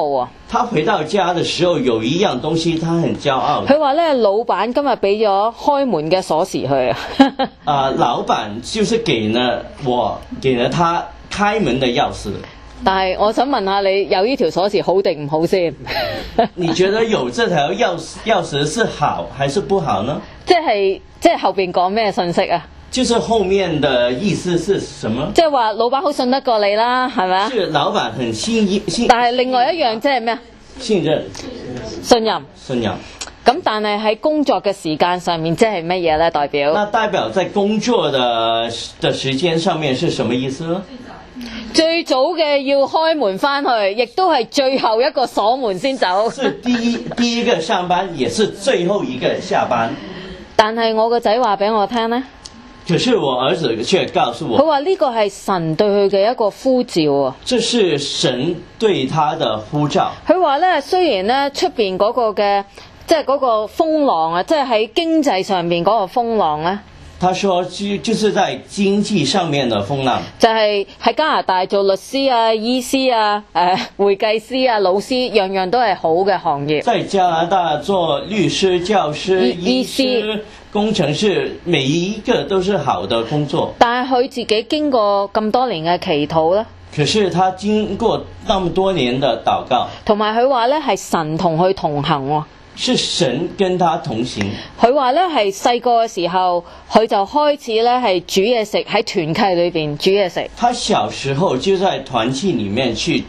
他回到家的時候有一樣東西他很驕傲的。 佢話咧，老闆今日俾咗開門嘅鎖匙佢老闆就是給了他開門的鑰匙。 但係我想問下你，有呢條鎖匙好定唔好先？ 你覺得有這條鑰匙是好還是不好呢？ 即係後邊講咩信息啊？ 就是後面的意思是什麼？ 即係話老闆好信得過你啦，係咪啊？ 是老闆很信。 但係另外一樣即係咩啊？ 信任。 信任。 信任。 咁但係喺工作嘅時間上面，即係乜嘢咧？代表？ 那代表在工作的時間上面是什麼意思呢？ 最早嘅要開門翻去，亦都係最後一個鎖門先走。 是第一個上班，也是最後一個下班。 但係我個仔話俾我聽呢， 可是我兒子卻告訴我， 佢話呢個係神對佢嘅一個呼召啊！ 這是神對他的呼召。 佢話咧，雖然咧出邊嗰個嘅即係嗰個風浪啊，即係喺經濟上面嗰個風浪咧。 他說就是在經濟上面的風浪， 就係喺加拿大做律師啊、醫師啊、會計師啊、老師，樣樣都係好嘅行業。 在加拿大做律師、教師、醫師、工程師，每一個都是好的工作。 但係佢自己經過咁多年嘅祈禱咧， 可是他經過那麼多年的禱告， 同埋佢話咧係神同佢同行喎。 是神跟他同行。 佢話咧係細個嘅時候，佢就開始咧係煮嘢食，喺團契裏邊煮嘢食。 他小時候就在團契裡面去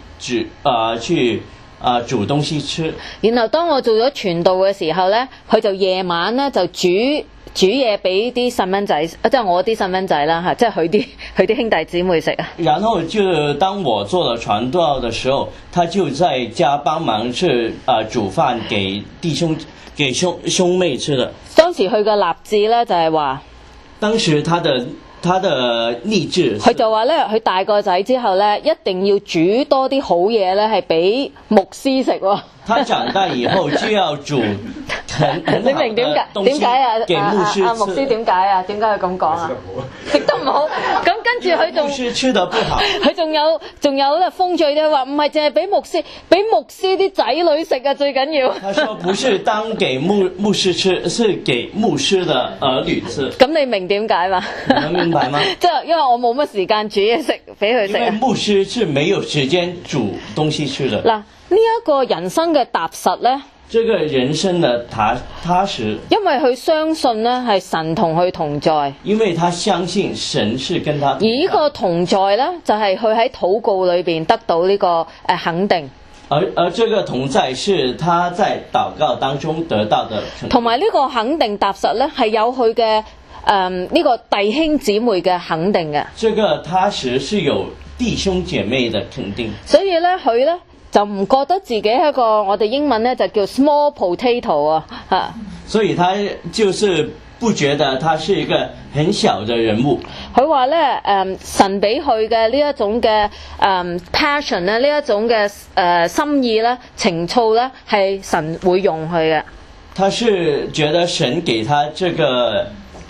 煮東西吃。然後當我做咗傳道嘅時候咧，佢就夜晚咧就煮嘢俾啲細蚊仔，即係我啲細蚊仔啦嚇，即係佢啲兄弟姊妹食啊。 然後就當我做了傳道的時候，他就在家幫忙去煮飯給弟兄給兄妹吃的。 當時佢嘅立志咧就係話， 當時他的立志， 佢就話咧，佢大個仔之後咧，一定要煮多啲好嘢咧，係俾牧師食喎。 他長大以後就要煮你明點解啊？ 給牧師吃。 牧師點解啊？點解佢咁講啊？食得唔好，咁跟住佢仲牧師吃得不好。 佢仲有咧風趣咧話，唔係淨係俾牧師啲仔女食啊，最緊要。 他說不是當給牧師吃，是給牧師的兒女吃。 咁你明點解嘛？ 你能明白嗎？ 即係因為我冇乜時間煮嘢食俾佢食。 因為牧師是沒有時間煮東西吃的。 嗱，呢一個人生嘅踏實咧， 這個人生的踏實， 因為佢相信咧係神同佢同在， 因為他相信神是跟他同在。而呢個同在咧，就係佢喺禱告裏邊得到呢個肯定。 而這個同在是他在禱告當中得到的肯定。 同埋呢個肯定踏實咧，係有佢嘅呢個弟兄姊妹嘅肯定嘅。 這個踏實是有弟兄姐妹的肯定。 所以咧，佢咧就唔覺得自己係一個，我哋英文咧就叫 small potato 啊嚇。 所以他就是不覺得他是一個很小的人物。 佢話咧神俾佢嘅呢一種嘅passion 咧，呢一種嘅心意咧、情操咧，係神會用佢嘅。 他是覺得神給他這個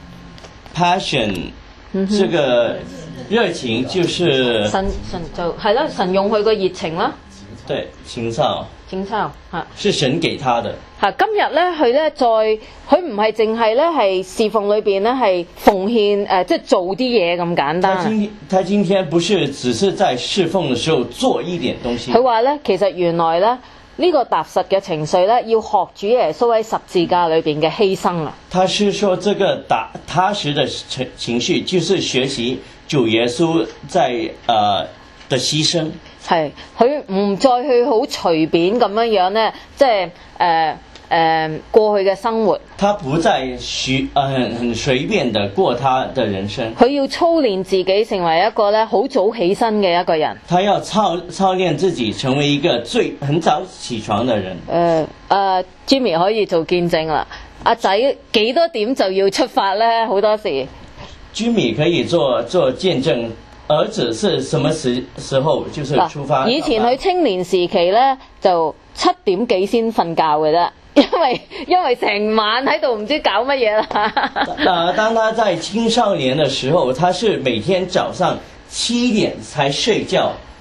passion，這個熱情就是神就係啦，神用佢個熱情啦。 對，情操嚇， 是神給他的。 嚇，今日咧佢咧佢唔係淨係咧係侍奉裏邊咧係奉獻即係做啲嘢咁簡單。 他今天不是只是在侍奉的時候做一點東西。 佢話咧，其實原來咧呢個踏實嘅情緒咧，要學主耶穌喺十字架裏邊嘅犧牲啊。 他是說這個踏實的情緒，就是學習主耶穌在的犧牲。係， 佢唔再去好隨便咁樣咧，即係過去嘅生活。 他不再很隨便的過他的人生。 佢要操練自己成為一個咧好早起身嘅一個人。 他要操練自己成為一個很早起床的人。 Jimmy 可以做見證啦。阿仔幾多點就要出發咧？好多時 Jimmy 可以做見證。兒子是什麼時候就是出發？ 以前佢青年時期咧就7點幾先瞓覺嘅啫，因為成晚喺度唔知搞乜嘢啦。 當他在青少年的時候，他是每天早上7點才睡覺，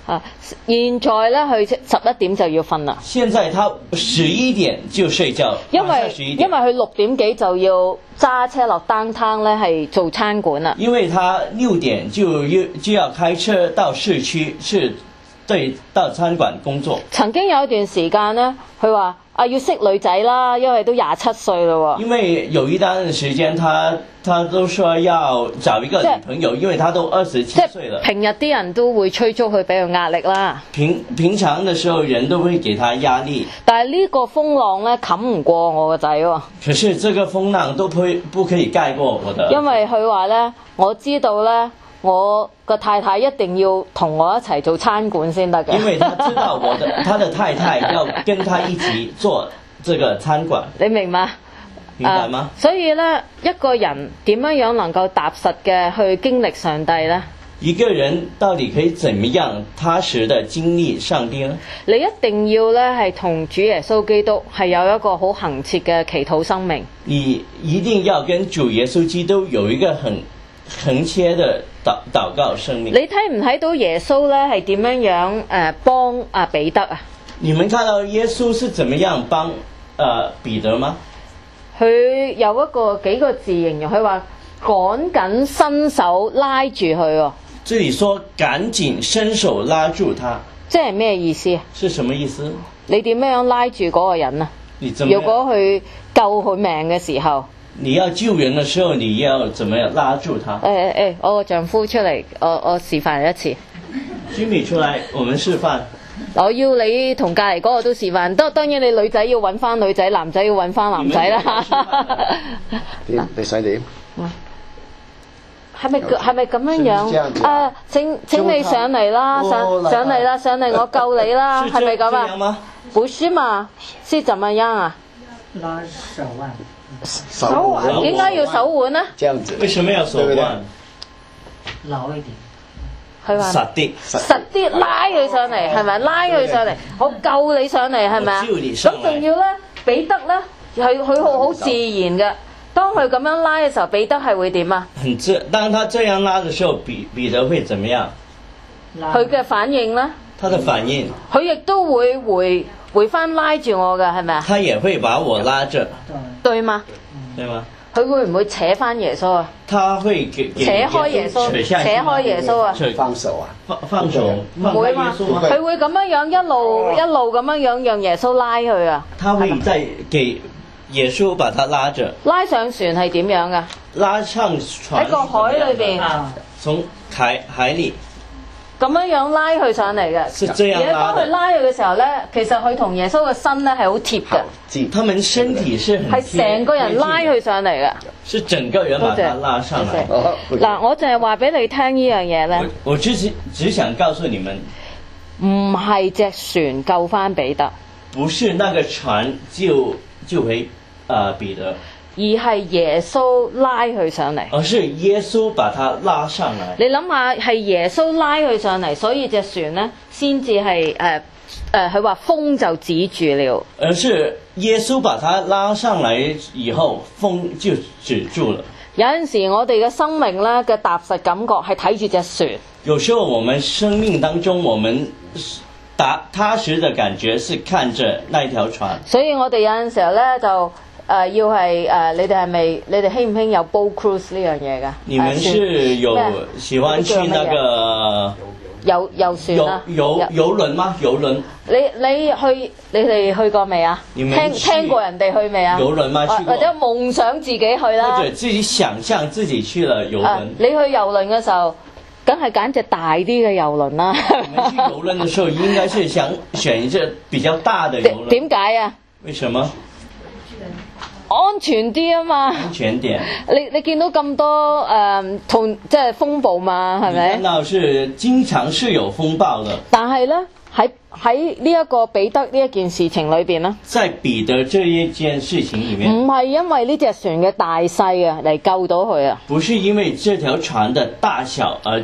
現在咧佢11點就要瞓啦。 現在他11點就睡覺， 因晚上11點。 為佢6點幾就要揸車落downtown咧係做餐館啦。 因為他6點就要開車到市區，對，到餐館工作。 曾經有一段時間咧，佢話要識女仔啦，因為都27歲咯喎。 因為有一段時間他都說要找一個女朋友，因為他都27歲了。 平日啲人都會催促佢俾佢壓力啦。 平常的時候人都會給他壓力。 但係呢個風浪咧冚唔過我個仔喎。 可是這個風浪都不可以蓋過我的。 因為佢話咧，我知道咧，我個太太一定要同我一齊做餐館先得嘅。 因為他知道他的太太要跟他一起做這個餐館。 你明嗎？ 明白嗎？ 所以咧，一個人點樣能夠踏實嘅去經歷上帝呢？ 一個人到底可以怎麼樣踏實的經歷上帝呢？ 你一定要咧係同主耶穌基督係有一個好恆切嘅祈禱生命。 你一定要跟主耶穌基督有一個很恆切的禱告生命。 你睇唔睇到耶穌咧係點樣幫彼得啊？ 你們看到耶穌是怎麼樣幫彼得嗎？ 佢有幾個字形容，佢話趕緊伸手拉住佢喎。 這裡說趕緊伸手拉住他， 即係咩意思啊？ 是什麼意思？ 你點樣拉住嗰個人啊？如果佢救佢命嘅時候， 你要救人的時候，你要怎麼樣拉住他？ 我個丈夫出嚟，我示範一次。 Jimmy 出來，我們示範。 我要你同隔離嗰個都示範，當然你女仔要揾翻女仔，男仔要揾翻男仔啦。 你想點？ 係咪咁樣？請你上嚟啦，上嚟啦，上嚟我救你啦，係咪咁啊？不是嘛？是怎麼樣啊？ 拉手腕。 手腕點解要手腕呢？ 這樣子。 為什麼要手腕？ 老一點。 佢話實啲拉佢上嚟，係咪？拉佢上嚟，我救你上嚟，係咪啊？咁仲要咧，彼得咧，佢好自然嘅。當佢咁樣拉嘅時候，彼得係會點啊？ 當他這樣拉嘅時候，彼得會怎麼樣？ 佢嘅反應咧？ 他的反應。 佢亦都會回翻拉住我嘅，係咪啊？ 他也會把我拉着。 對嗎？ 對嗎？ 佢會唔會扯翻耶穌啊？ 他會扯開耶穌，扯開耶穌啊！ 放手啊！ 放手， 唔會嘛？佢會咁樣一路咁樣讓耶穌拉佢啊！ 他會再給耶穌把他拉着。 拉上船係點樣噶？ 拉上船喺個海裏邊， 從海裏。 咁樣拉佢上嚟嘅。 是這樣拉的。 當佢拉佢嘅時候咧，其實佢同耶穌嘅身咧係好貼嘅。 他們身體是很貼。 係成個人拉佢上嚟嘅。 是整個人把他拉上來。 嗱，我就係話俾你聽呢樣嘢咧。 我只想告訴你們， 唔係隻船救翻彼得。 不是那個船救回彼得。 而係耶穌拉佢上嚟， 而是耶穌把他拉上來。 你諗下，係耶穌拉佢上嚟，所以隻船咧先至係佢話風就止住了。 而是耶穌把他拉上來以後，風就止住了。 有陣時我哋嘅生命咧嘅踏實感覺係睇住隻船。 有時候我們生命當中，我們踏實的感覺是看着那一條船。 所以我哋有陣時候咧就。要係你哋興唔興有 boat cruise 呢樣嘢㗎？ 你們是有喜歡去那個遊船啊？ 遊輪嗎？遊輪？ 你哋去過未啊？聽過人哋去未啊？ 遊輪嗎？去過。 或者夢想自己去啦。 或者自己想象自己去了遊輪。 你去遊輪嘅時候，梗係揀隻大啲嘅遊輪啦。 我們去遊輪嘅時候，應該是想選一隻比較大的遊輪。 點解啊？ 為什麼？ 安全啲啊嘛， 安全點。 你見到咁多即係風暴嘛，係咪？ 看到是經常是有風暴的。 但係咧喺呢一個彼得呢一件事情裏邊咧， 在彼得這一件事情裡面， 唔係因為呢隻船嘅大細啊嚟救到佢啊， 不是因為這條船的大小而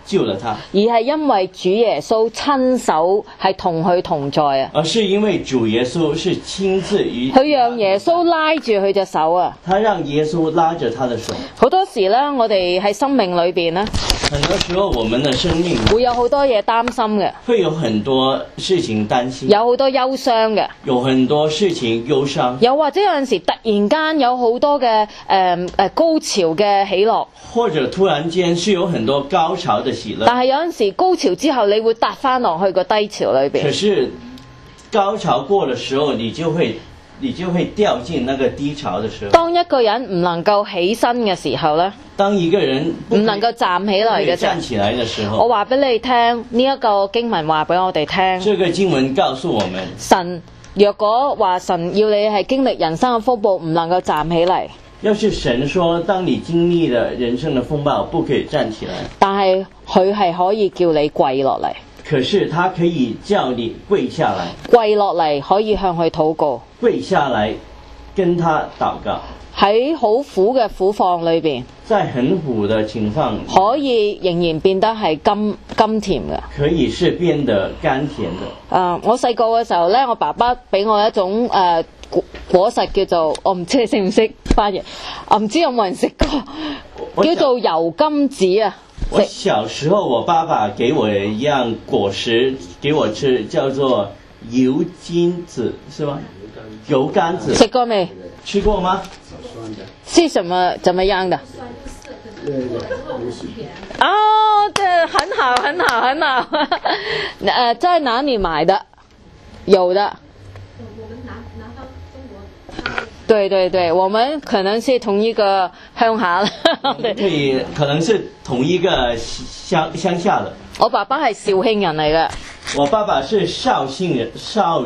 救了他， 而係因為主耶穌親手係同佢同在啊！ 而是因為主耶穌是親自與佢讓耶穌拉住佢隻手啊！ 他讓耶穌拉着他的手。 好多時咧，我哋喺生命裏邊咧， 很多時候我們的生命會有好多嘢擔心嘅， 會有很多事情擔心， 有好多憂傷嘅， 有很多事情憂傷， 又或者有陣時突然間有好多嘅高潮嘅喜樂， 或者突然間是有很多高潮的喜樂。 但係有陣時高潮之後，你會踏翻落去個低潮裏邊。 可是高潮過的時候，你就會掉進那個低潮的時候。 當一個人唔能夠起身嘅時候呢， 當一個人唔能夠站起來嘅站起來的時候， 我話俾你聽，呢一個經文話俾我哋聽。 這個經文告訴我們， 神若果話神要你係經歷人生嘅風暴，唔能夠站起嚟。 要是神說，當你經歷了人生的風暴，不可以站起來， 但係佢係可以叫你跪落嚟。 可是他可以叫你跪下來， 跪落嚟可以向佢禱告， 跪下來跟他禱告。 喺好苦嘅苦況裏邊， 在很苦的情況， 可以仍然變得係甘甜嘅。 可以是變得甘甜的。 我細個嘅時候呢，我爸爸俾我一種果實叫做，我唔知你識唔識翻譯，我唔知有冇人食過，叫做油甘子啊。 我小時候，我爸爸給我一樣果實給我吃，叫做油甘子，是嗎？油甘子。 食過未？ 吃過嗎？ 是什麼樣的？哦，這很好，很好，很好。在哪裡買的？有的。 我們南方中國。 對對對，我們可能是同一個鄉下啦。 對，可能是同一個鄉下的。 我爸爸係肇慶人嚟嘅。 我爸爸是紹興人。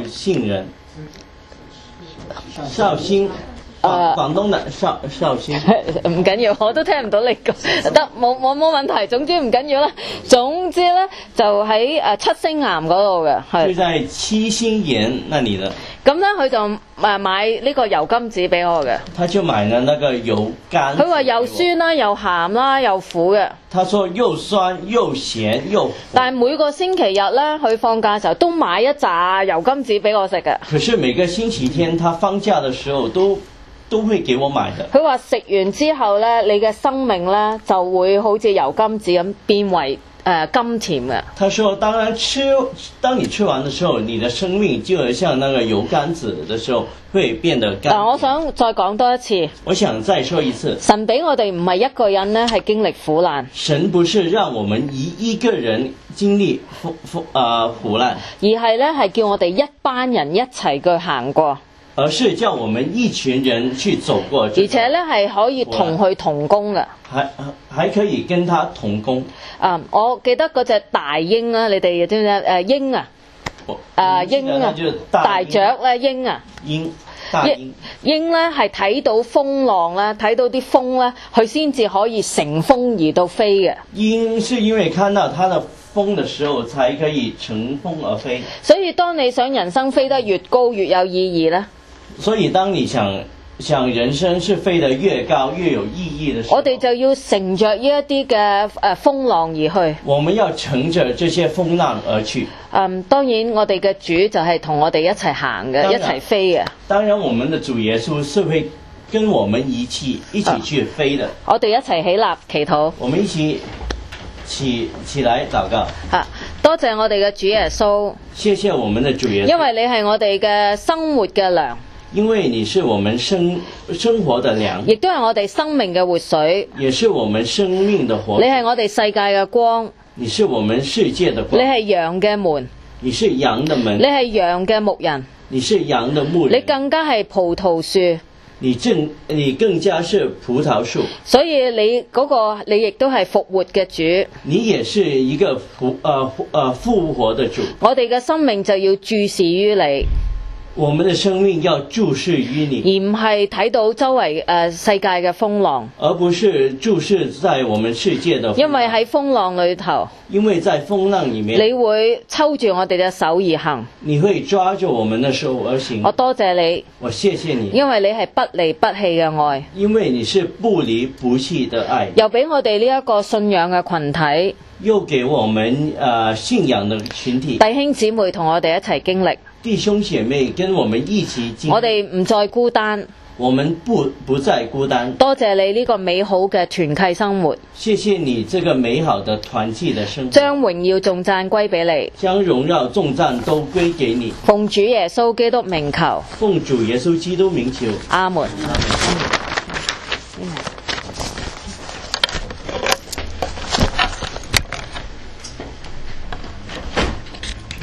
紹興。廣東的紹興。 唔緊要，我都聽唔到你講，得冇問題。總之唔緊要啦。總之咧，就喺七星岩嗰度嘅，係。 就在七星岩那裡的。 咁咧，佢就買呢個油甘子俾我嘅。 他就買了那個油甘。 佢話又酸啦，又鹹啦，又苦嘅。 他說又酸又鹹又苦。 但係每個星期日咧，佢放假嘅時候都買一紮油甘子俾我食嘅。 可是每個星期天，他放假的時候都會給我買的。 佢話食完之後咧，你嘅生命咧就會好似油甘子咁變為甘甜嘅。 他說：當你吃完的時候，你的生命就像那個油甘子的時候，會變得甘甜。 我想再講多一次。 我想再說一次。 神俾我哋唔係一個人咧，係經歷苦難。 神不是讓我們一個人經歷苦難， 而係咧係叫我哋一班人一齊去行過。 而是叫我們一群人去走過，而且咧係可以同佢同工嘅， 還可以跟他同工。 我記得嗰隻大鷹啊，你哋知唔知鷹啊？鷹啊，大雀咧鷹啊， 大鷹咧係睇到風浪咧，睇到啲風咧，佢先至可以乘風而到飛嘅。 鷹是因為看到它的風的時候，才可以乘風而飛。 所以當你想人生飛得越高越有意義咧。 所以當你想人生是飛得越高越有意義的時候， 我哋就要乘着呢一啲嘅風浪而去。 我們要乘着這些風浪而去。 當然我哋嘅主就係同我哋一齊行嘅，一齊飛嘅。當然我們的主耶穌是會跟我們一起去飛的。 我哋一齊起立祈禱。 我們一起來禱告。 多謝我哋嘅主耶穌。 謝謝我們的主耶穌。 因為你係我哋嘅生活嘅糧。 因為你是我們生活的糧， 亦都係我哋生命嘅活水， 也是我們生命的活水。 你係我哋世界嘅光， 你是我們世界的光。 你係羊嘅門， 你是羊的門。 你係羊嘅牧人， 你是羊的牧人。 你更加係葡萄樹， 你更加是葡萄樹。 所以你亦都係復活嘅主， 你也是一個復活的主。 我哋嘅生命就要注視於你。 我們的生命要注視於你， 而唔係睇到周圍世界嘅風浪， 而不是注視在我們世界的風浪。 因為喺風浪裏頭， 因為在風浪裡面， 你會抽住我哋嘅手而行， 你會抓住我們的手而行。 我多謝你， 我謝謝你， 因為你係不離不棄嘅愛， 因為你是不離不棄的愛， 又俾我哋呢一個信仰嘅群體。 又給我們信仰的群體， 弟兄姊妹同我哋一齊經歷， 弟兄姐妹跟我們一起經歷， 我哋唔再孤單， 我們不再孤單。 多謝你呢個美好嘅團契生活， 謝謝你這個美好的團契的生活， 將榮耀頌讚歸俾你， 將榮耀頌讚都歸給你。 奉主耶穌基督名求， 奉主耶穌基督名求， 阿門。 阿門。